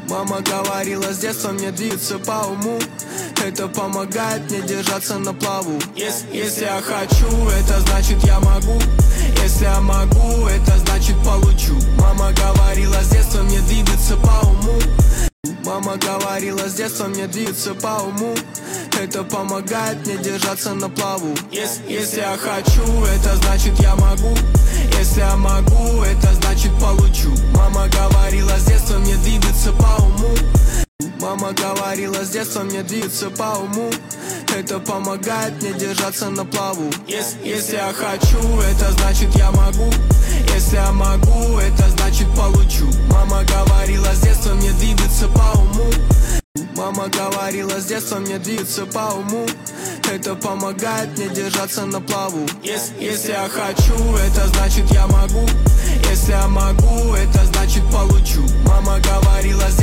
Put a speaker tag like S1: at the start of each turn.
S1: Мама говорила, с детства мне двигаться по уму. Это помогает мне держаться на плаву. Если я хочу, это значит я могу. Если я могу, это значит получу. Мама говорила, с детства мне двигаться по уму. Мама говорила, с детства мне двигаться по уму. Это помогает мне держаться на плаву. Если я хочу, это значит я могу. Если я могу, это значит получу. Мама говорила, с детства мне двигаться по уму. Мама говорила, с детства мне двигаться по уму. Это помогает мне держаться на плаву. Если я хочу, это значит я могу. Если я могу, это значит получу. Мама говорила, с детства мне двигаться по уму. Мама говорила, с детства мне двигаться по уму. Это помогает мне держаться на плаву. Если я хочу, это значит я могу. Если я могу, это значит получу. Мама говорила, с